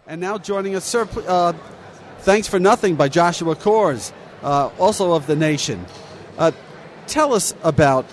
And now joining us, sir, Thanks for Nothing by Joshua Coors, also of The Nation. Tell us about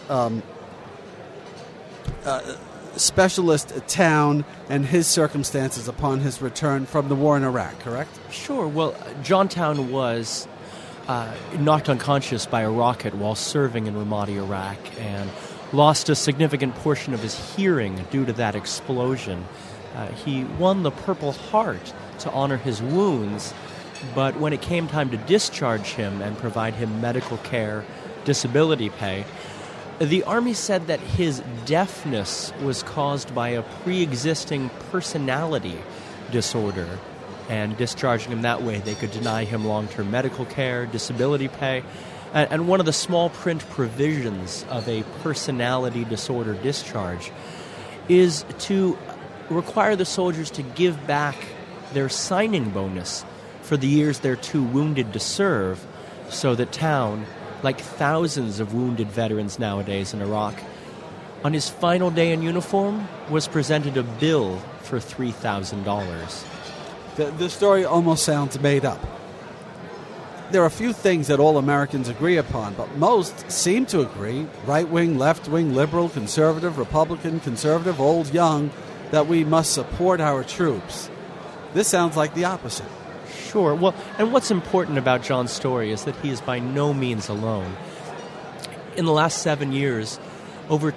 Specialist Town and his circumstances upon his return from the war in Iraq, correct? Sure. Well, John Town was knocked unconscious by a rocket while serving in Ramadi, Iraq, and lost a significant portion of his hearing due to that explosion. He won the Purple Heart to honor his wounds, but when it came time to discharge him and provide him medical care, disability pay, the Army said that his deafness was caused by a pre-existing personality disorder, and discharging him that way, they could deny him long-term medical care, disability pay, and one of the small print provisions of a personality disorder discharge is to require the soldiers to give back their signing bonus for the years they're too wounded to serve, so that Town, like thousands of wounded veterans nowadays in Iraq, on his final day in uniform was presented a bill for $3,000. The story almost sounds made up. There are a few things that all Americans agree upon, but most seem to agree, right-wing, left-wing, liberal, conservative, Republican, conservative, old, young, that we must support our troops. This sounds like the opposite. Sure. Well, and what's important about John's story is that he is by no means alone. In the last 7 years, over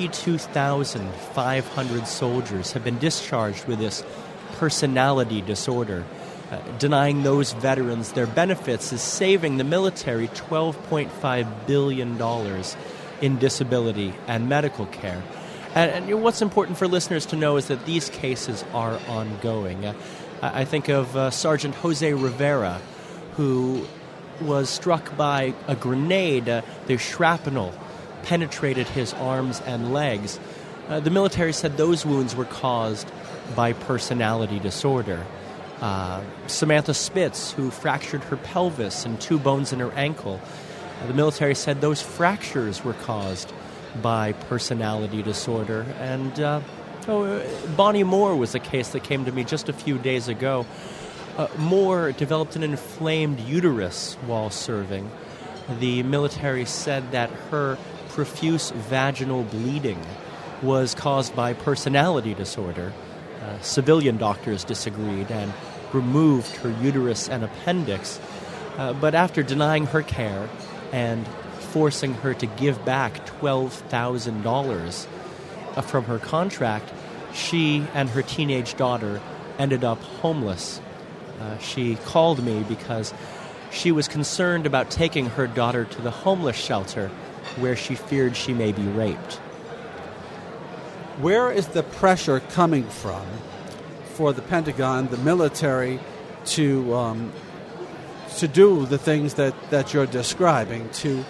22,500 soldiers have been discharged with this personality disorder. Denying those veterans their benefits is saving the military $12.5 billion in disability and medical care. And what's important for listeners to know is that these cases are ongoing. I think of Sergeant Jose Rivera, who was struck by a grenade. The shrapnel penetrated his arms and legs. The military said those wounds were caused by personality disorder. Samantha Spitz, who fractured her pelvis and 2 bones in her ankle, the military said those fractures were caused by personality disorder. And Bonnie Moore was a case that came to me just a few days ago. Moore developed an inflamed uterus while serving. The military said that her profuse vaginal bleeding was caused by personality disorder. Civilian doctors disagreed and removed her uterus and appendix. But after denying her care and forcing her to give back $12,000 from her contract, she and her teenage daughter ended up homeless. She called me because she was concerned about taking her daughter to the homeless shelter where she feared she may be raped. Where is the pressure coming from for the Pentagon, the military, to do the things that you're describing, to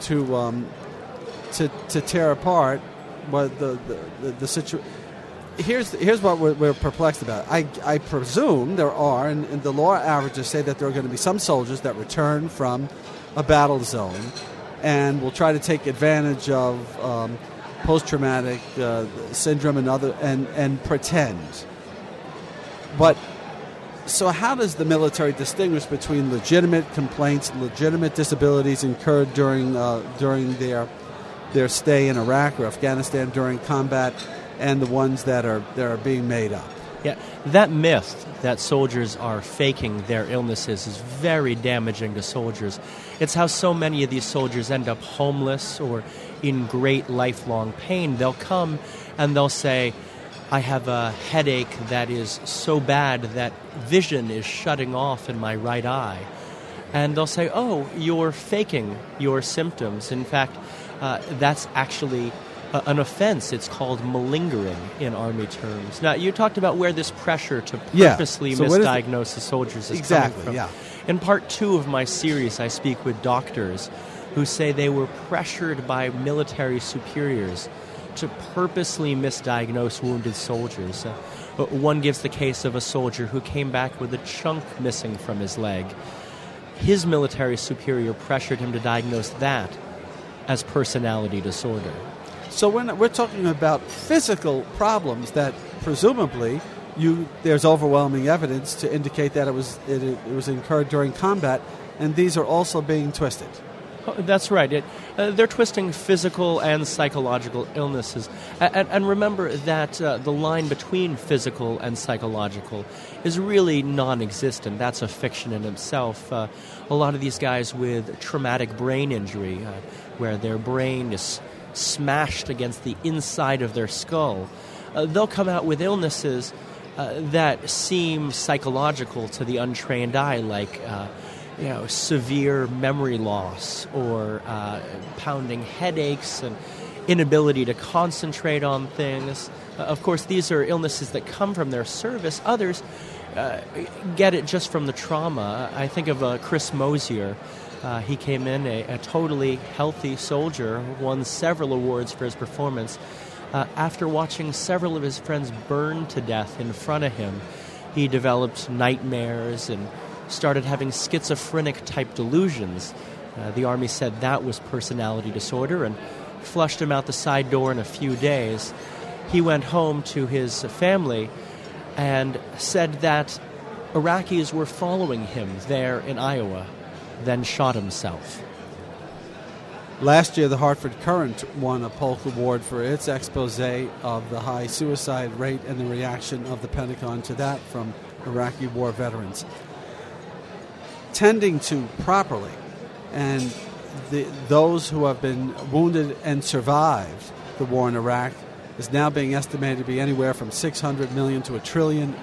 tear apart what the situation? Here's what we're perplexed about. I presume there are, and the law averages say that there are going to be some soldiers that return from a battle zone and will try to take advantage of post-traumatic syndrome and pretend. But so how does the military distinguish between legitimate complaints, legitimate disabilities incurred during their stay in Iraq or Afghanistan during combat, and the ones that are being made up? Yeah, that myth that soldiers are faking their illnesses is very damaging to soldiers. It's how so many of these soldiers end up homeless or in great lifelong pain. They'll come and they'll say, I have a headache that is so bad that vision is shutting off in my right eye. And they'll say, oh, you're faking your symptoms. In fact, that's actually an offense. It's called malingering in Army terms. Now, you talked about where this pressure to purposely misdiagnose the soldiers is coming from. Yeah. In part 2 of my series, I speak with doctors who say they were pressured by military superiors to purposely misdiagnose wounded soldiers. One gives the case of a soldier who came back with a chunk missing from his leg. His military superior pressured him to diagnose that as personality disorder. So we're talking about physical problems that presumably there's overwhelming evidence to indicate that it was incurred during combat, and these are also being twisted. Oh, that's right. They're twisting physical and psychological illnesses. And remember that the line between physical and psychological is really non-existent. That's a fiction in itself. A lot of these guys with traumatic brain injury, where their brain is smashed against the inside of their skull, they'll come out with illnesses that seem psychological to the untrained eye, like severe memory loss or pounding headaches and inability to concentrate on things. Of course, these are illnesses that come from their service. Others get it just from the trauma. I think of Chris Mosier. He came in a totally healthy soldier, won several awards for his performance. After watching several of his friends burn to death in front of him, he developed nightmares and started having schizophrenic-type delusions. The Army said that was personality disorder and flushed him out the side door in a few days. He went home to his family and said that Iraqis were following him there in Iowa, then shot himself. Last year, the Hartford Courant won a Polk Award for its expose of the high suicide rate and the reaction of the Pentagon to that from Iraqi war veterans. Tending to properly, and those who have been wounded and survived the war in Iraq is now being estimated to be anywhere from $600 million to $1 trillion.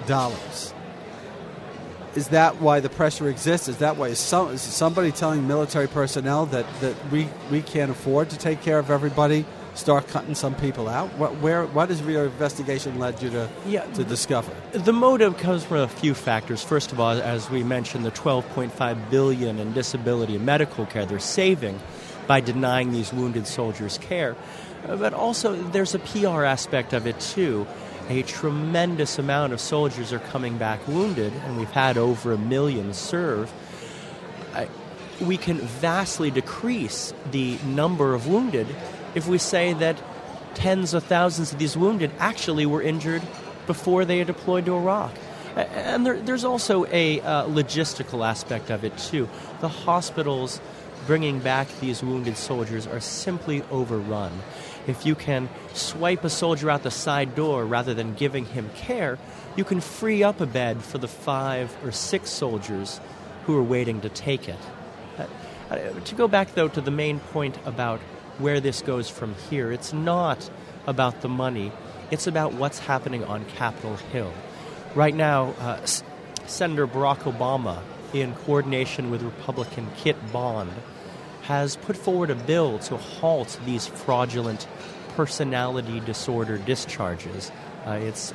Is that why the pressure exists? Is that why is somebody telling military personnel that we can't afford to take care of everybody? Start cutting some people out? What has your investigation led you to discover? The motive comes from a few factors. First of all, as we mentioned, the $12.5 billion in disability and medical care they're saving by denying these wounded soldiers care. But also, there's a PR aspect of it, too. A tremendous amount of soldiers are coming back wounded, and we've had over 1 million serve. We can vastly decrease the number of wounded if we say that tens of thousands of these wounded actually were injured before they had deployed to Iraq. And there's also a logistical aspect of it, too. The hospitals bringing back these wounded soldiers are simply overrun. If you can swipe a soldier out the side door rather than giving him care, you can free up a bed for the 5 or 6 soldiers who are waiting to take it. To go back, though, to the main point about where this goes from here, it's not about the money. It's about what's happening on Capitol Hill. Right now, Senator Barack Obama, in coordination with Republican Kit Bond, has put forward a bill to halt these fraudulent personality disorder discharges. It's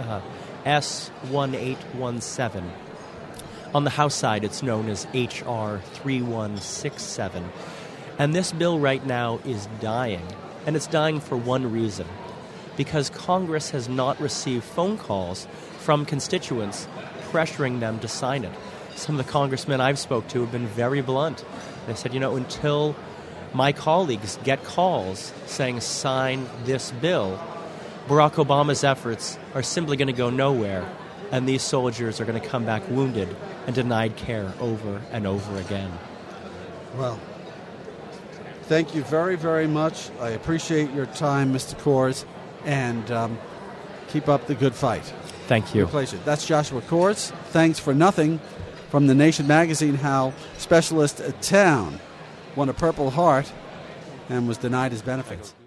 S1817. On the House side, it's known as H.R. 3167. And this bill right now is dying. And it's dying for one reason. Because Congress has not received phone calls from constituents pressuring them to sign it. Some of the congressmen I've spoke to have been very blunt. They said, until my colleagues get calls saying sign this bill, Barack Obama's efforts are simply going to go nowhere, and these soldiers are going to come back wounded and denied care over and over again. Well, thank you very, very much. I appreciate your time, Mr. Coors, and keep up the good fight. Thank you. Pleasure. That's Joshua Coors. Thanks for nothing. From The Nation magazine, how Specialist Town won a Purple Heart and was denied his benefits.